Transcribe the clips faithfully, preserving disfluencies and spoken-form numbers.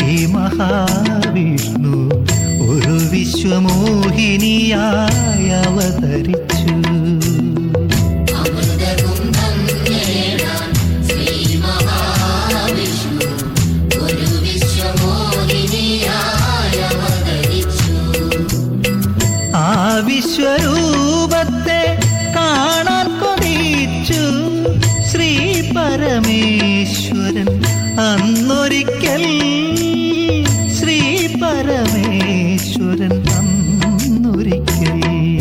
മഹാവിഷ്ണു ഒരു വിശ്വമോഹിനിയായി അവതരിച്ചു. ആ വിശ്വരൂപത്തെ കാണാൻ കൊതിച്ചു ശ്രീ പരമേശ്വരൻ അന്നൊരിക്കൽ. ശ്രീ പരമേശ്വരൻ അന്നൊരിക്കൽ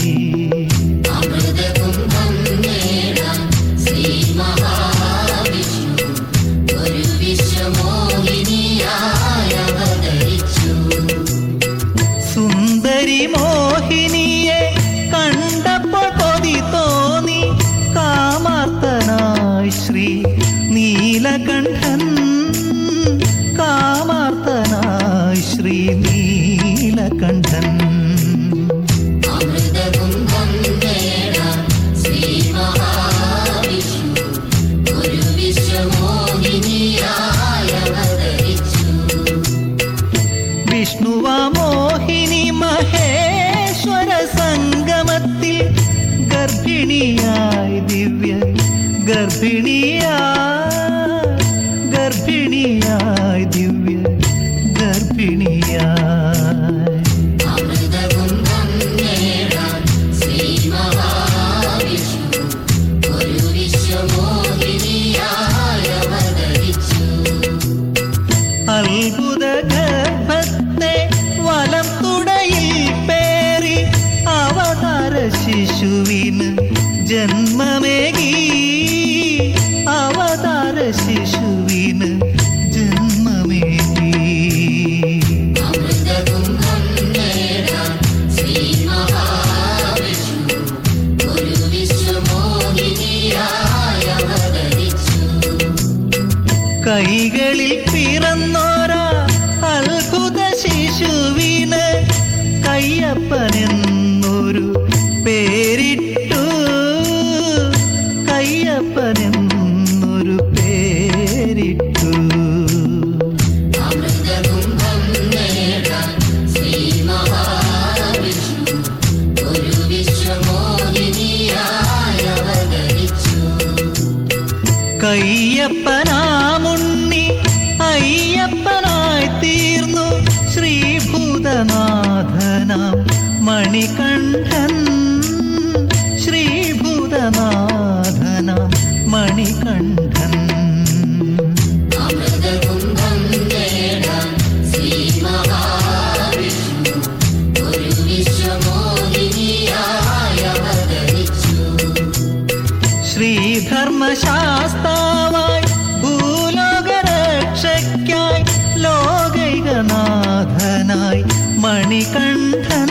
സുന്ദരി മോഹിനിയെ കണ്ടപ്പോൾ കൊതി തോന്നി കാമാർത്തനായി ശ്രീ നീലകണ്ഠൻ. കാമാർത്തനായി ശ്രീ നീലകണ്ഠൻ വിഷ്ണുവാ മോഹിനി മഹേശ്വര സംഗമത്തിൽ ഗർഭിണിയായി ദിവ്യ ഗർഭിണിയായി ഗർഭിണിയായി ദിവ്യ ഗർഭിണിയായി അത്ഭുത ഗർഭത്തെ വലം തുടയിൽ പേറി അവതാര ശിശുവിന് ജന്മമേകി. അവതാര ശിശുവിന് ജന്മമേകി. കൈകളിൽ പിറന്നോരാ അത്ഭുത ശിശുവിന് കയ്യപ്പനെന്നൊരു പേരിട്ടു. കയ്യപ്പനെന്നൊരു പേരിട്ടു. കയ്യപ്പനാമുണ്ണി അയ്യപ്പനായി തീർന്നു ശ്രീഭൂതനാഥനാം മണികണ്ഠൻ. ശ്രീഭൂതനാഥനാം മണികണ്ഠൻ ശ്രീധർമ്മശാസ്താവായി ഭൂലോകരക്ഷയ്ക്കായി ലോകൈകനാഥനായി മണികണ്ഠൻ.